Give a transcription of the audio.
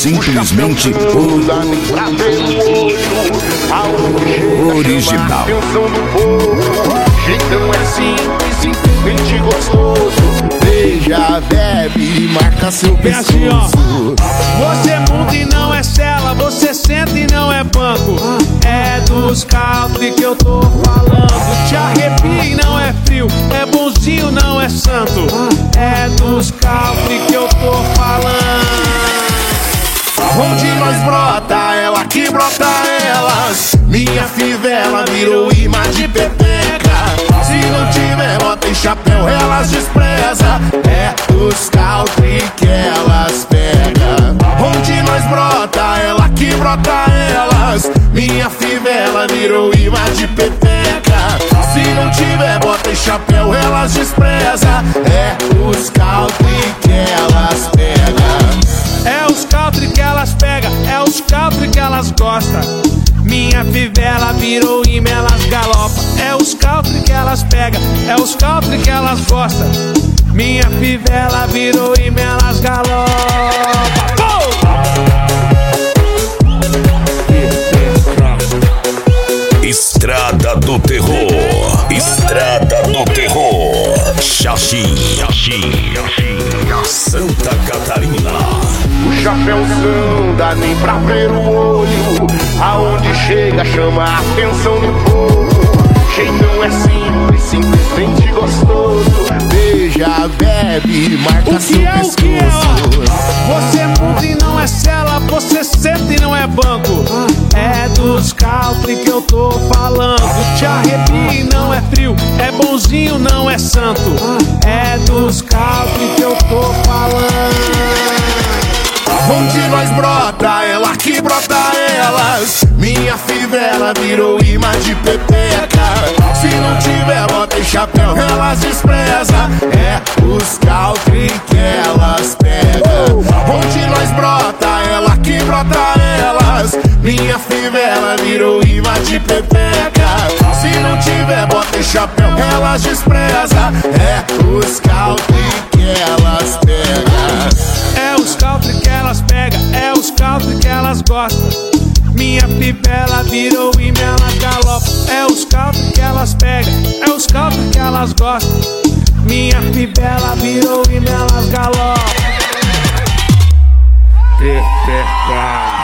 simplesmente original. Jeitão é simples, simplesmente gostoso. Beija, bebe, marca seu pescoço. Você monta e não é cela, você senta e não é banco. É dos country que eu tô falando. Te arrepia e não é frio, é bonzinho, não é santo. É dos country que eu tô falando. Onde nós brota, ela que brota elas. Minha fivela virou imã de pepeca. Se não tiver bota e chapéu, elas despreza. É dos country que elas pega. Onde nós brota, ela que brota elas. Minha fivela virou imã de pepeca. Se não tiver bota e chapéu, elas despreza. É os country que elas pega. É os country que elas pegam, é os country que elas gostam. Minha fivela virou imã, elas galopam. É os country que elas pegam, é os country que elas gostam. Minha fivela virou imã, elas galopam. Estrada do Terror, Estrada do Terror, Xaxim, Santa Catarina. O chapéuzão dá nem pra ver o olho. Aonde chega chama a atenção do povo. Jeitão é simples, simplesmente gostoso. Beija, bebe, marca seu pescoço. Você monta e não é cela, você senta e não é banco. É dos country que eu tô falando. Te arrepia e não é frio, é bonzinho, não é santo. É dos country que eu tô falando. Onde nós brota, ela que brota elas. Minha fivela virou imã de pepeca. Se não tiver bota e chapéu, elas despreza. É os country que elas pegam. Onde nós brota, ela que brota elas. Minha fivela virou imã de pepeca. Se não tiver bota e chapéu, elas despreza. É os country que elas pegam. É os country que elas pegam, é os country que elas gostam. Minha fivela virou imã, elas galopam. É os country que elas pegam, é os country que elas gostam. Minha fivela virou imã, elas galopam.